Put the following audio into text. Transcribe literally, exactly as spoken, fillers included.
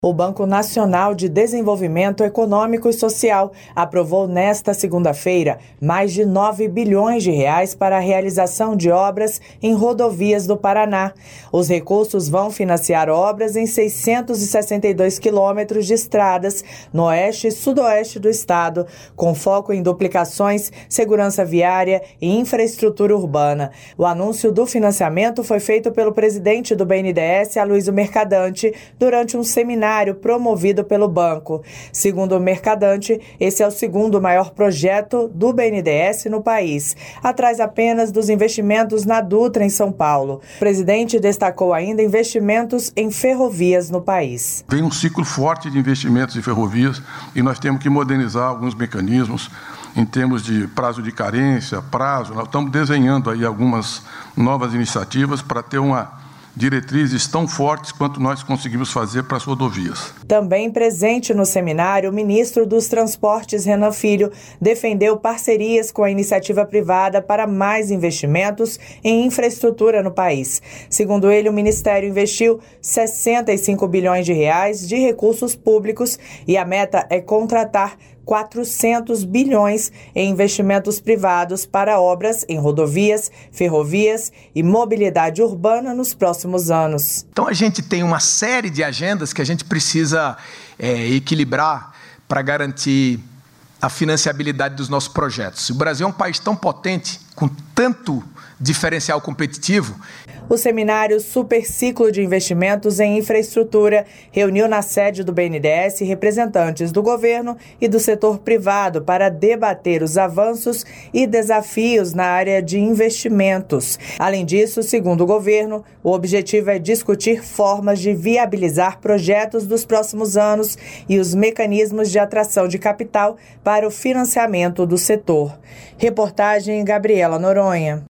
O Banco Nacional de Desenvolvimento Econômico e Social aprovou nesta segunda-feira mais de nove bilhões de reais para a realização de obras em rodovias do Paraná. Os recursos vão financiar obras em seiscentos e sessenta e dois quilômetros de estradas no oeste e sudoeste do estado, com foco em duplicações, segurança viária e infraestrutura urbana. O anúncio do financiamento foi feito pelo presidente do B N D E S, Aloysio Mercadante, durante um seminário promovido pelo banco. Segundo o Mercadante, esse é o segundo maior projeto do B N D E S no país, atrás apenas dos investimentos na Dutra, em São Paulo. O presidente destacou ainda investimentos em ferrovias no país. Vem um ciclo forte de investimentos em ferrovias e nós temos que modernizar alguns mecanismos em termos de prazo de carência, prazo. Nós estamos desenhando aí algumas novas iniciativas para ter uma diretrizes tão fortes quanto nós conseguimos fazer para as rodovias. Também presente no seminário, o ministro dos Transportes, Renan Filho, defendeu parcerias com a iniciativa privada para mais investimentos em infraestrutura no país. Segundo ele, o Ministério investiu sessenta e cinco bilhões de reais de recursos públicos e a meta é contratar quatrocentos bilhões em investimentos privados para obras em rodovias, ferrovias e mobilidade urbana nos próximos anos. Então a gente tem uma série de agendas que a gente precisa é, equilibrar para garantir a financiabilidade dos nossos projetos. O Brasil é um país tão potente, com tanto diferencial competitivo. O seminário Super Ciclo de Investimentos em Infraestrutura reuniu na sede do B N D E S representantes do governo e do setor privado para debater os avanços e desafios na área de investimentos. Além disso, segundo o governo, o objetivo é discutir formas de viabilizar projetos dos próximos anos e os mecanismos de atração de capital para o financiamento do setor. Reportagem Gabriela Noronha.